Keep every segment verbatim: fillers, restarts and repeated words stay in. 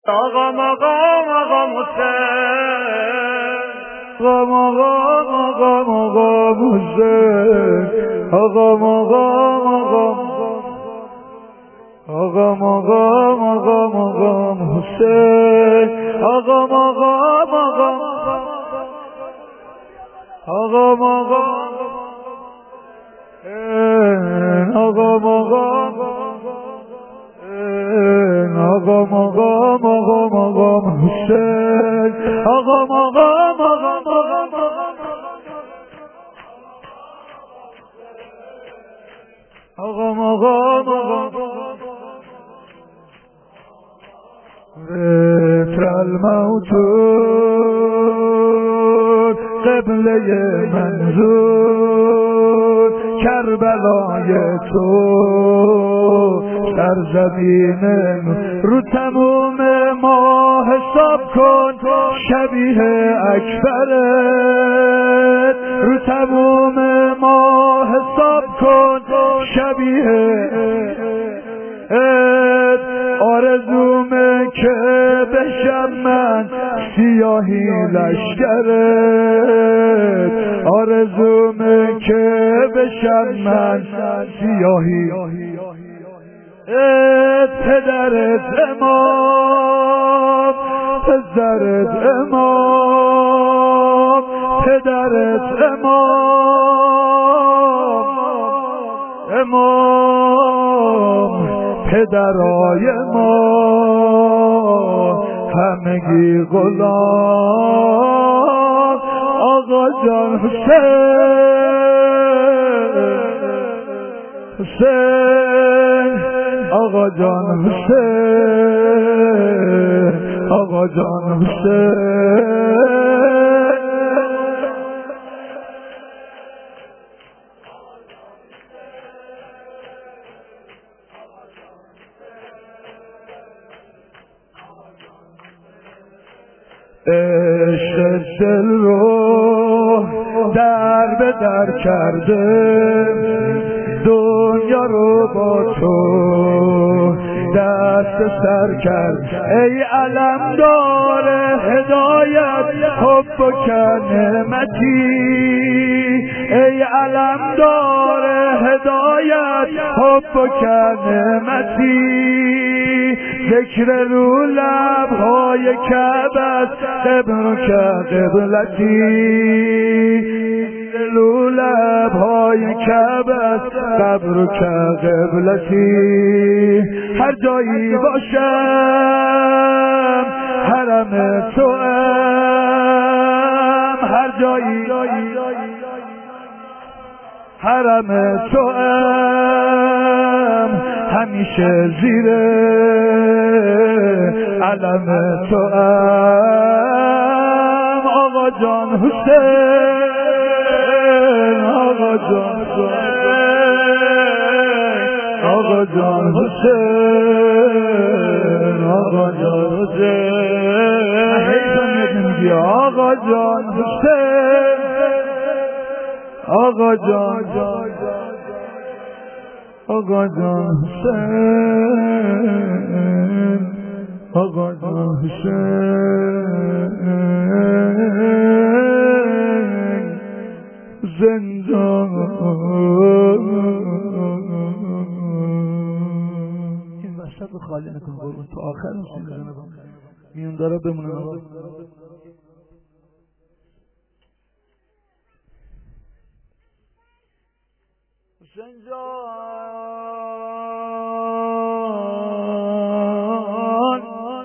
آقا مقام آقا حسین، آقا مقام آقا مقام حسین، آقا مقام آقا آقا مقام آقا مقام حسین، آقا مقام آقا آقا مقام آقا مقام آقا مقام آقا مقام حسین، آقا مقام آقا مقام آقا مقام آقا ذکر الموت قبله منظور کربلای تو سرزمین رو تموم ما حساب کن شبیه اکبرت، رو تموم ما حساب کن شبیه آرزومه که بشم من سیاهی لشکرت، آرزومه که بشم من سیاهی پدرت امام، پدرت امام، پدرت امام، امام پدرای ما همگی غلام آقا جان حسین، حسین آقا جان حسین، آقا جان حسین. عشق دل رو در به در کرده، دنیا رو با تو دست سر کرد، ای علمدار هدایت حب و نعمتی، ای علمدار هدایت حب و نعمتی، ذکر رو لبهای کعبت قبل که قبلتی، رو لبهای کعبت قبل که قبلتی، هر جایی باشم حرم توام، هر جایی حرم توام، همیشه زیر علم توام آقا جان حسین، آقا جان آقا جان حسین، آقا جان حسین، آقا جان حسین، آقا جان آقا جان حسین، آقا جان حسین زندان. این وسط رو خالی نکن قربون، تو آخر میشین بزنه میون داره بمونه. حسین جان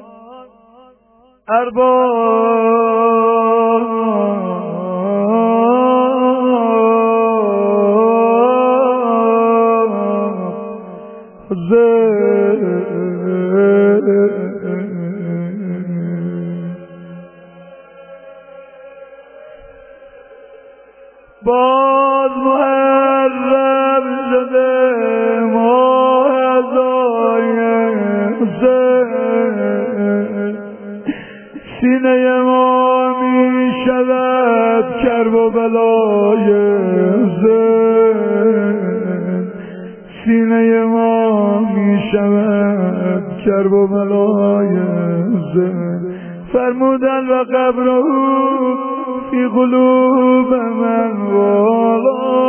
ارباب باز محرم شده ماه هزای حسین، سینه ما می شود کرب و بلای حسین، سینه ما می شود کرب و ملایزه فرمودن و قبره فی قلوب من والا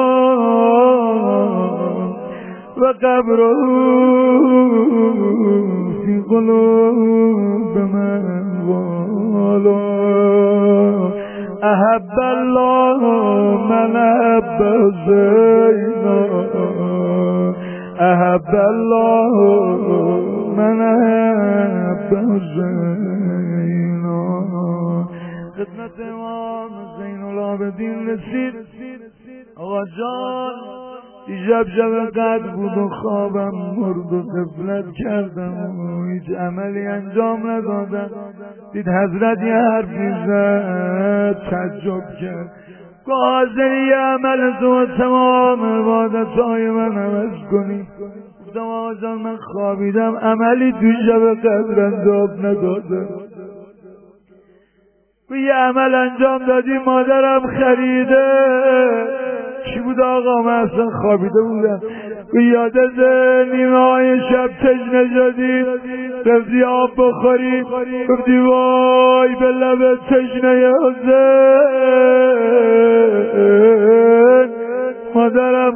و قبره فی قلوب من والا احب الله من احب زینا احب الله من احب زینا خدمت امام زین العابدین رسید. آقا جان دیشب شب قدر بود و خوابم مرد و غفلت کردم و هیچ عملی انجام ندادم. دید حضرت یه حرفی زد تعجب کرد، حاضری یه عمل تو تمام عبادتهای من عوض کنی؟ گفتم آقا جان من خوابیدم عملی تو شب قدر انجام ندادم. و یه عمل انجام دادی مادرم خریده. چی بود آقا؟ من اصلا خوابیده بودم. و یادت نیمه های شب تشنه شدی رفتی آب بخوری گفتی وای به لب تشنه حسین مادرم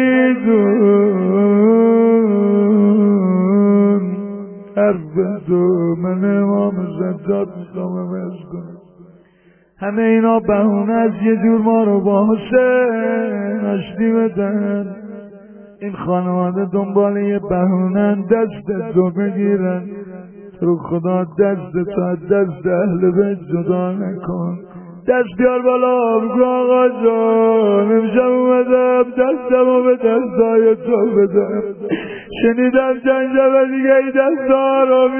خریدون. حرف دو من امام زداد میخوام عوض کنم. همه اینا بهونه از یه جور ما رو با حسین آشتی بدن. این خانواده دنبال یه بهونن دست تو بگیرن. تو خدا دست تو از دست اهل بیت جدا نکن. دست بیار بالا بگو آقا جان امشب اومدم دستمو به دستای تو بدم. شنیدم چند شب دیگه ای دستا رو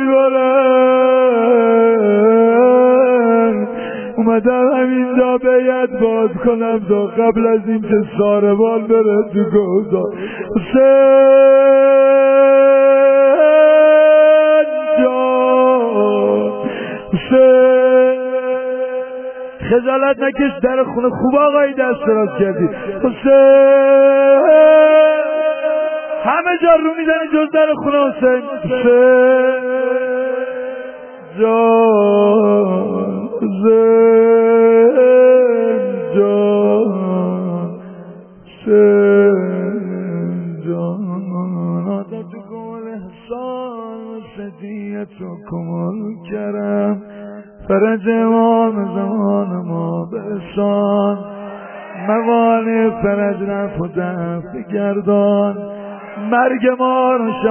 میبرن. اومدم همینجا بیعت باز کنم تا قبل از این که ساربال بره تو گوزا. حسین جان حسین خجالت نکش در خونه خوب آقایی دست راست کردی. حسین همه جا رو میزنی جز در خونه حسین. حسین جان حسین جان حسین جان عادتكم الإحسان وسديتكم الكرم فرج امام زمان ما به احسان موانع فرج رفت و دفع گردان مرگ ما رو